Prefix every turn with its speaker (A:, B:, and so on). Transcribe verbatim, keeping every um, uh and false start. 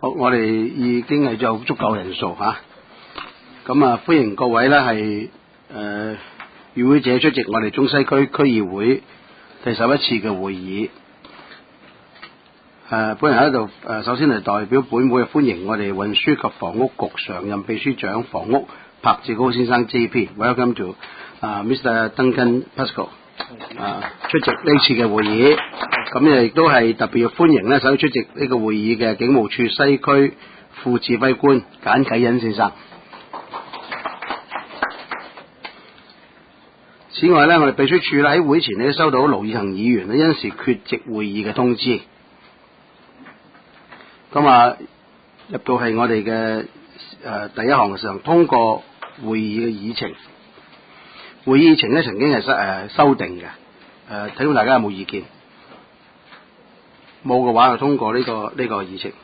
A: 好，我哋已經係有足夠人數嚇，咁啊歡迎各位咧係誒與會者出席我哋中西區區議會第十一次嘅會議。誒、呃，本人喺度誒，首先係代表本會歡迎我哋運輸及房屋局常任秘書長房屋柏志高先生 J P。Welcome to 啊、uh, Mister Duncan Pascoe 啊出席呢次嘅會議。咁亦都係特別要歡迎咧，首出席呢個會議嘅警務處西區副指揮官簡啟恩先生。此外咧，我哋秘書處咧喺會前咧收到盧以恒議員咧因時缺席會議嘅通知。咁啊，入到係我哋嘅誒第一項嘅事項，通過會議嘅議程。會議議程咧曾經係修誒修訂嘅，誒睇到大家有冇意見？冇嘅話就通過呢、這個呢、這個議程。